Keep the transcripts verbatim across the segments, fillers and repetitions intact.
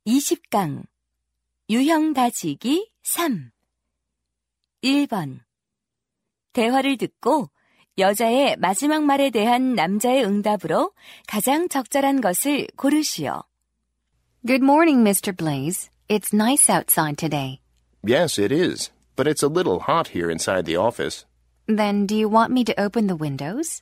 이십 강 유형 다지기 삼. 일 번. 대화를 듣고 여자의 마지막 말에 대한 남자의 응답으로 가장 적절한 것을 고르시오. Good morning, Mister Blaze. It's nice outside today. Yes, it is, but it's a little hot here inside the office. Then do you want me to open the windows?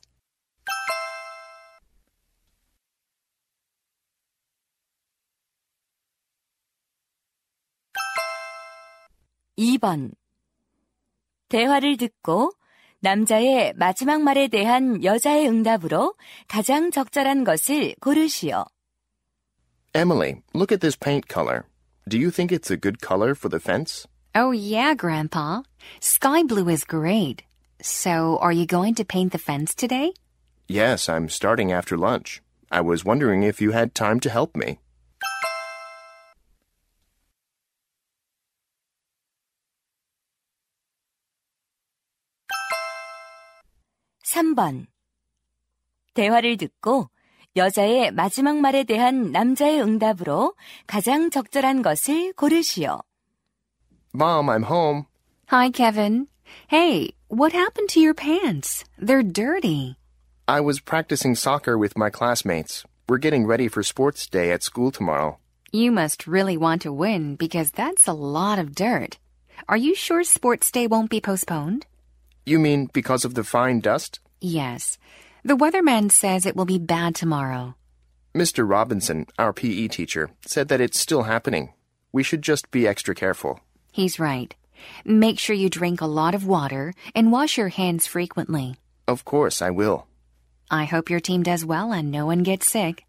이 번. 대화를 듣고 남자의 마지막 말에 대한 여자의 응답으로 가장 적절한 것을 고르시오. Emily, look at this paint color. Do you think it's a good color for the fence? Oh, yeah, Grandpa. Sky blue is great. So, are you going to paint the fence today? Yes, I'm starting after lunch. I was wondering if you had time to help me. 삼 번. 대화를 듣고 여자의 마지막 말에 대한 남자의 응답으로 가장 적절한 것을 고르시오. Mom, I'm home. Hi, Kevin. Hey, what happened to your pants? They're dirty. I was practicing soccer with my classmates. We're getting ready for sports day at school tomorrow. You must really want to win because that's a lot of dirt. Are you sure sports day won't be postponed? You mean because of the fine dust? Yes. The weatherman says it will be bad tomorrow. Mister Robinson, our P E teacher, said that it's still happening. We should just be extra careful. He's right. Make sure you drink a lot of water and wash your hands frequently. Of course, I will. I hope your team does well and no one gets sick.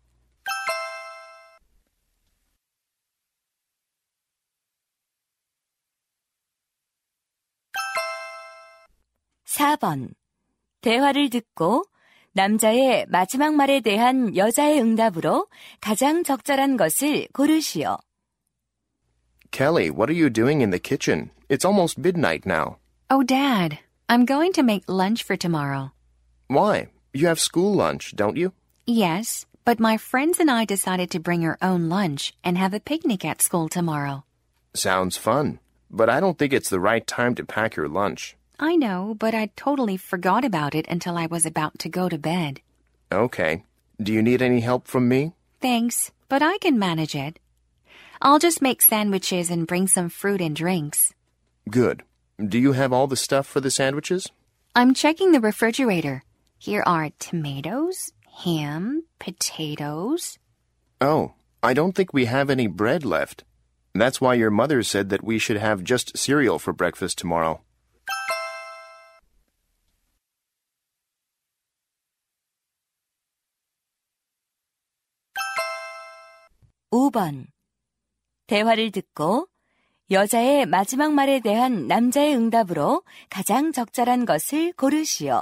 사 번. 대화를 듣고 남자의 마지막 말에 대한 여자의 응답으로 가장 적절한 것을 고르시오. Kelly, what are you doing in the kitchen? It's almost midnight now. Oh, Dad, I'm going to make lunch for tomorrow. Why? You have school lunch, don't you? Yes, but my friends and I decided to bring our own lunch and have a picnic at school tomorrow. Sounds fun, but I don't think it's the right time to pack your lunch. I know, but I totally forgot about it until I was about to go to bed. Okay. Do you need any help from me? Thanks, but I can manage it. I'll just make sandwiches and bring some fruit and drinks. Good. Do you have all the stuff for the sandwiches? I'm checking the refrigerator. Here are tomatoes, ham, potatoes. Oh, I don't think we have any bread left. That's why your mother said that we should have just cereal for breakfast tomorrow. 오 번. 대화를 듣고 여자의 마지막 말에 대한 남자의 응답으로 가장 적절한 것을 고르시오.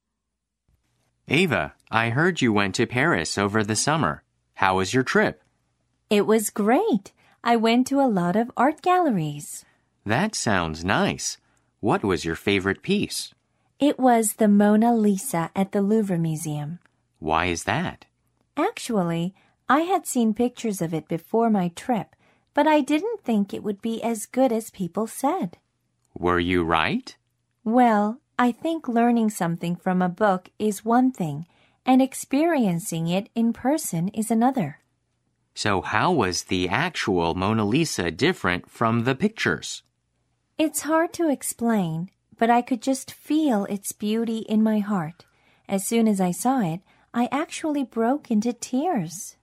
Ava, I heard you went to Paris over the summer. How was your trip? It was great. I went to a lot of art galleries. That sounds nice. What was your favorite piece? It was the Mona Lisa at the Louvre Museum. Why is that? Actually, I had seen pictures of it before my trip, but I didn't think it would be as good as people said. Were you right? Well, I think learning something from a book is one thing, and experiencing it in person is another. So how was the actual Mona Lisa different from the pictures? It's hard to explain, but I could just feel its beauty in my heart. As soon as I saw it, I actually broke into tears.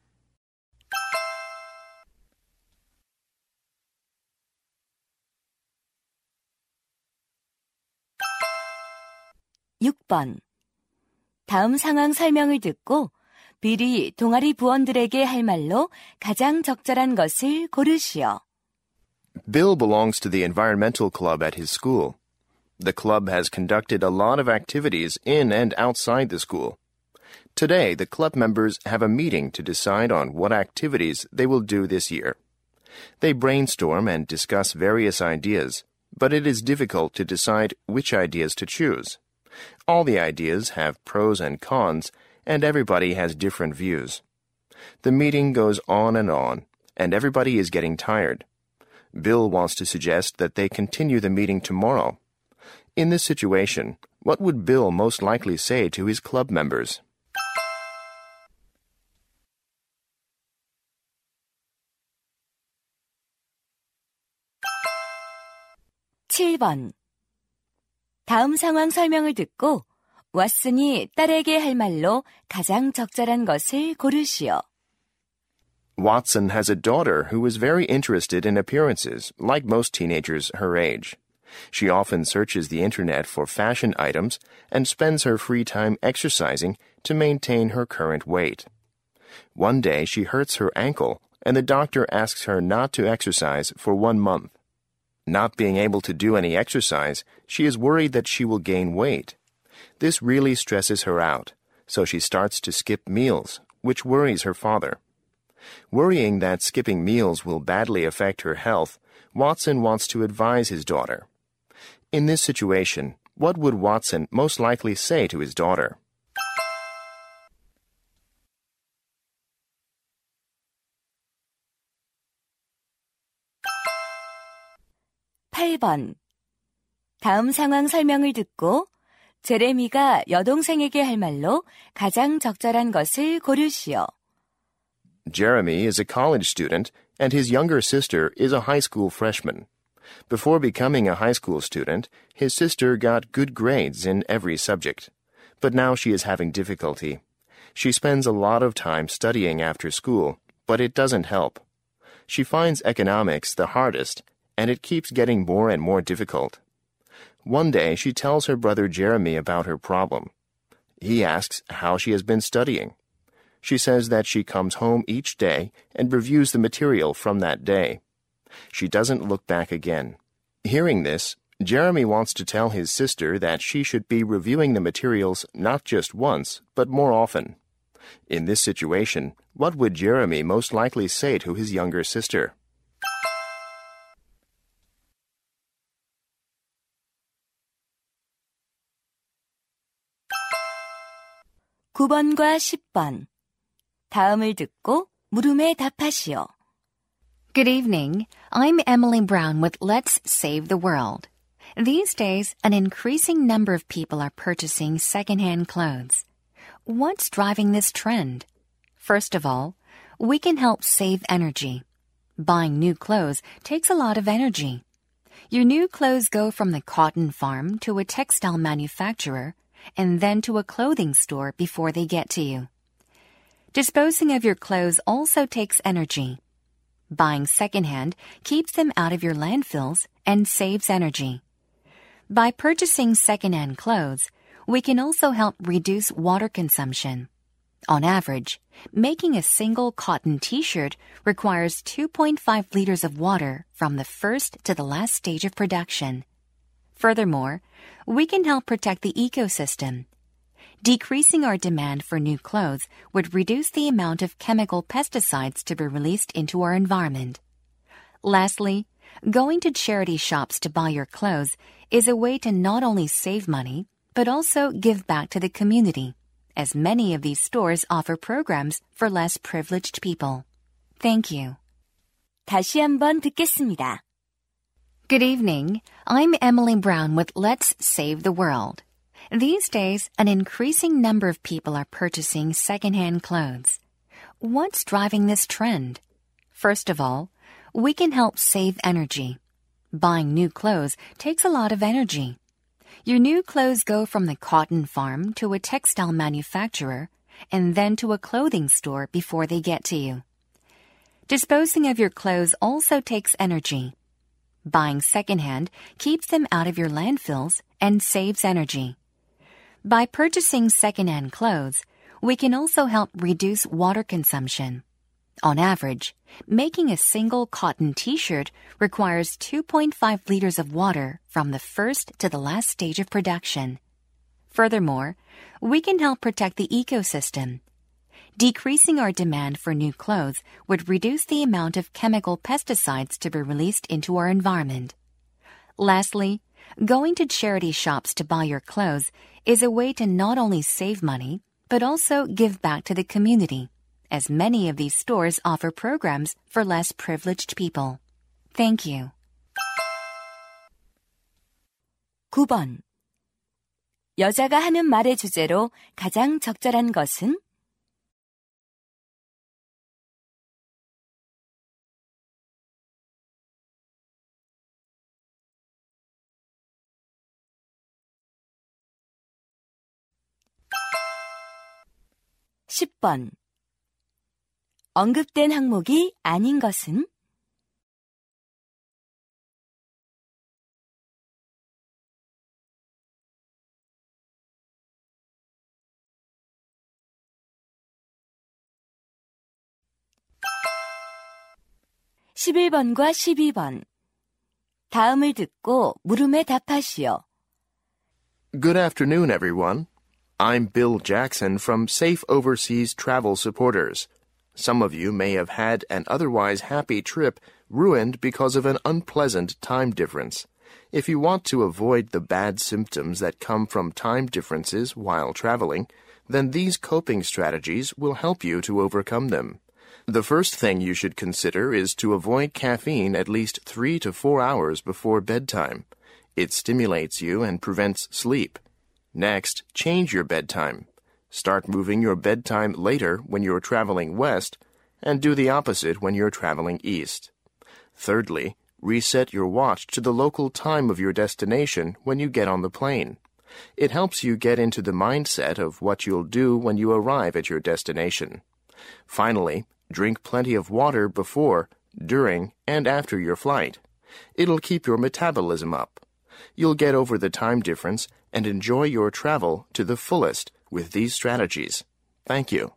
육 번. 다음 상황 설명을 듣고 미리 동아리 부원들에게 할 말로 가장 적절한 것을 고르시오. Bill belongs to the environmental club at his school. The club has conducted a lot of activities in and outside the school. Today, the club members have a meeting to decide on what activities they will do this year. They brainstorm and discuss various ideas, but it is difficult to decide which ideas to choose. All the ideas have pros and cons, and everybody has different views. The meeting goes on and on, and everybody is getting tired. Bill wants to suggest that they continue the meeting tomorrow. In this situation, what would Bill most likely say to his club members? 칠 번. 다음 상황 설명을 듣고 왓슨이 딸에게 할 말로 가장 적절한 것을 고르시오. Watson has a daughter who is very interested in appearances, like most teenagers her age. She often searches the internet for fashion items and spends her free time exercising to maintain her current weight. One day she hurts her ankle, and the doctor asks her not to exercise for one month. Not being able to do any exercise, she is worried that she will gain weight. This really stresses her out, so she starts to skip meals, which worries her father. Worrying that skipping meals will badly affect her health, Watson wants to advise his daughter. In this situation, what would Watson most likely say to his daughter? 팔 번. 다음 상황 설명을 듣고 제레미가 여동생에게 할 말로 가장 적절한 것을 고르시오. Jeremy is a college student, and his younger sister is a high school freshman. Before becoming a high school student, his sister got good grades in every subject. But now she is having difficulty. She spends a lot of time studying after school, but it doesn't help. She finds economics the hardest, and it keeps getting more and more difficult. One day, she tells her brother Jeremy about her problem. He asks how she has been studying. She says that she comes home each day and reviews the material from that day. She doesn't look back again. Hearing this, Jeremy wants to tell his sister that she should be reviewing the materials not just once, but more often. In this situation, what would Jeremy most likely say to his younger sister? 구 번과 십 번. 다음을 듣고 물음에 답하시오. Good evening. I'm Emily Brown with Let's Save the World. These days, an increasing number of people are purchasing secondhand clothes. What's driving this trend? First of all, we can help save energy. Buying new clothes takes a lot of energy. Your new clothes go from the cotton farm to a textile manufacturer and then to a clothing store before they get to you. Disposing of your clothes also takes energy. Buying secondhand keeps them out of your landfills and saves energy. By purchasing secondhand clothes, we can also help reduce water consumption. On average, making a single cotton t-shirt requires two point five liters of water from the first to the last stage of production. Furthermore, we can help protect the ecosystem. Decreasing our demand for new clothes would reduce the amount of chemical pesticides to be released into our environment. Lastly, going to charity shops to buy your clothes is a way to not only save money, but also give back to the community, as many of these stores offer programs for less privileged people. Thank you. 다시 한번 듣겠습니다. Good evening. I'm Emily Brown with Let's Save the World. These days, an increasing number of people are purchasing secondhand clothes. What's driving this trend? First of all, we can help save energy. Buying new clothes takes a lot of energy. Your new clothes go from the cotton farm to a textile manufacturer and then to a clothing store before they get to you. Disposing of your clothes also takes energy. Buying secondhand keeps them out of your landfills and saves energy. By purchasing secondhand clothes, we can also help reduce water consumption. On average, making a single cotton t-shirt requires two point five liters of water from the first to the last stage of production. Furthermore, we can help protect the ecosystem. Decreasing our demand for new clothes would reduce the amount of chemical pesticides to be released into our environment. Lastly, going to charity shops to buy your clothes is a way to not only save money, but also give back to the community, as many of these stores offer programs for less privileged people. Thank you. 구 번. 여자가 하는 말의 주제로 가장 적절한 것은? 십 번. 언급된 항목이 아닌 것은? 십일 번과 십이 번. 다음을 듣고 물음에 답하시오. Good afternoon, everyone. I'm Bill Jackson from Safe Overseas Travel Supporters. Some of you may have had an otherwise happy trip ruined because of an unpleasant time difference. If you want to avoid the bad symptoms that come from time differences while traveling, then these coping strategies will help you to overcome them. The first thing you should consider is to avoid caffeine at least three to four hours before bedtime. It stimulates you and prevents sleep. Next, change your bedtime. Start moving your bedtime later when you're traveling west, and do the opposite when you're traveling east. Thirdly, reset your watch to the local time of your destination when you get on the plane. It helps you get into the mindset of what you'll do when you arrive at your destination. Finally, drink plenty of water before, during, and after your flight. It'll keep your metabolism up. You'll get over the time difference and enjoy your travel to the fullest with these strategies. Thank you.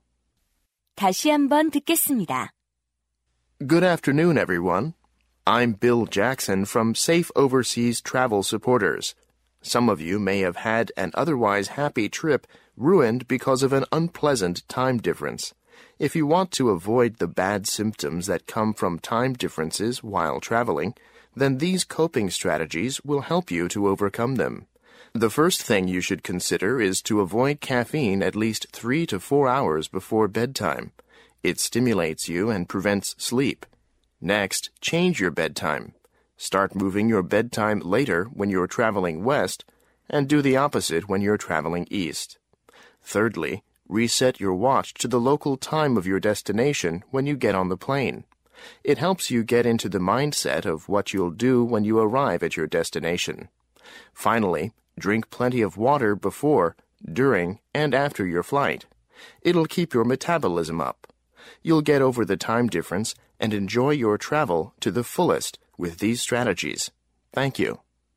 다시 한번 듣겠습니다. Good afternoon, everyone. I'm Bill Jackson from Safe Overseas Travel Supporters. Some of you may have had an otherwise happy trip ruined because of an unpleasant time difference. If you want to avoid the bad symptoms that come from time differences while traveling, then these coping strategies will help you to overcome them. The first thing you should consider is to avoid caffeine at least three to four hours before bedtime. It stimulates you and prevents sleep. Next, change your bedtime. Start moving your bedtime later when you're traveling west, and do the opposite when you're traveling east. Thirdly, reset your watch to the local time of your destination when you get on the plane. It helps you get into the mindset of what you'll do when you arrive at your destination. Finally, drink plenty of water before, during, and after your flight. It'll keep your metabolism up. You'll get over the time difference and enjoy your travel to the fullest with these strategies. Thank you.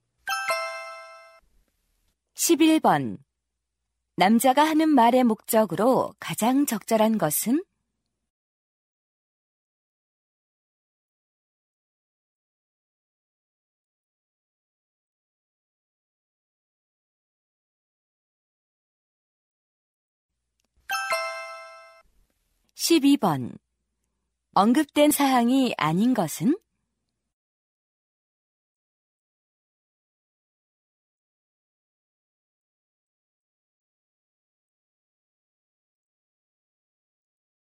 십일 번. 남자가 하는 말의 목적으로 가장 적절한 것은? 십이 번. 언급된 사항이 아닌 것은?